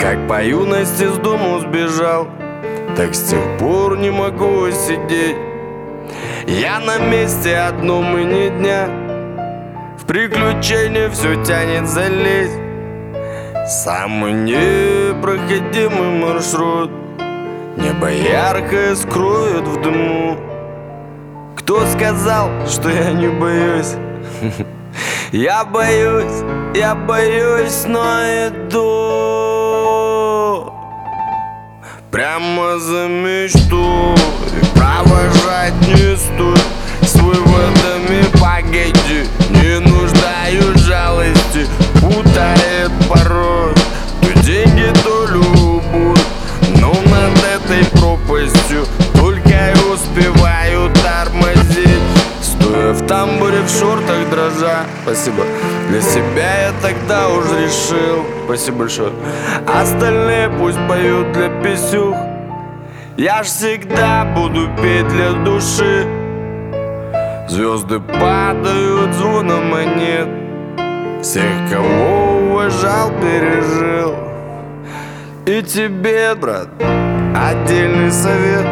Как по юности с дому сбежал, так с тех пор не могу сидеть. Я на месте одном и ни дня, в приключения все тянет залезть. Самый непроходимый маршрут, небо яркое скроет в дыму. Кто сказал, что я не боюсь? Я боюсь, но иду прямо за мечту, и провожать не стоит с выводами. Погоди, не нуждаюсь в жалости, путает порой то деньги, то любовь. Но над этой пропастью только и успеваю тормозить, стоя в тамбуре в шортах дрожа. Спасибо. Для себя я тогда уже решил. Спасибо большое. Остальные пусть поют для писюх, я ж всегда буду петь для души. Звезды падают звоном монет, всех, кого уважал, пережил. И тебе, брат, отдельный совет: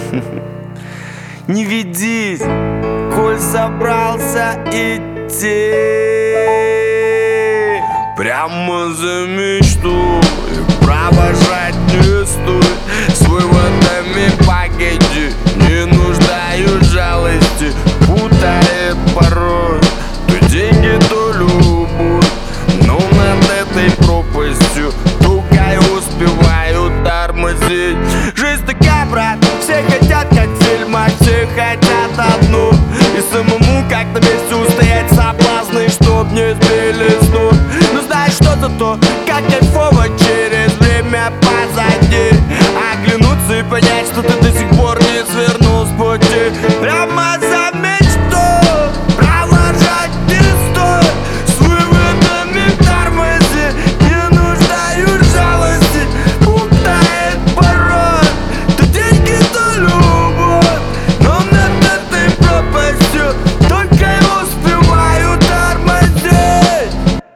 не ведись, коль собрался идти прямо за мечту, и провожать не стоит с выводами. Погоди, не нуждаюсь в жалости, путает порой то деньги, то любовь. Но над этой пропастью только и успеваю тормозить. Жизнь такая, брат, все хотят как в фильмах, все хотят одну, и самому как на месте устоять соблазны, чтоб не сбили с ног. Ну знаешь, что за то, как кайфово через время позади оглянуться и понять, что ты до сих пор не свернул с пути. Прямо за мечту провожать не стоит с выводами тормози. Не нуждаюсь в жалости, путает порой то деньги, то любовь. Но над этой пропастью только и успеваю тормозить.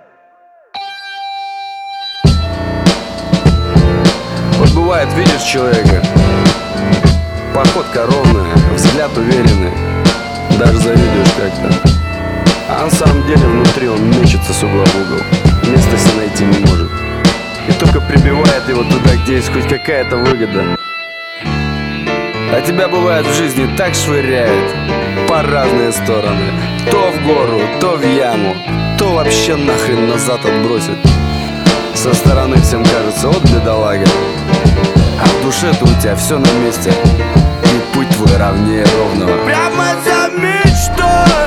Вот бывает, видишь человека, походка ровная, взгляд уверенный, даже завидуешь как-то. А на самом деле внутри он мечется с угла в угол, места себе найти не может. И только прибивает его туда, где есть хоть какая-то выгода. А тебя бывает в жизни так швыряет по разные стороны, то в гору, то в яму, то вообще нахрен назад отбросит. Со стороны всем кажется: вот бедолага, а в душе-то у тебя все на месте, и путь твой ровнее ровного. Прямо за мечтой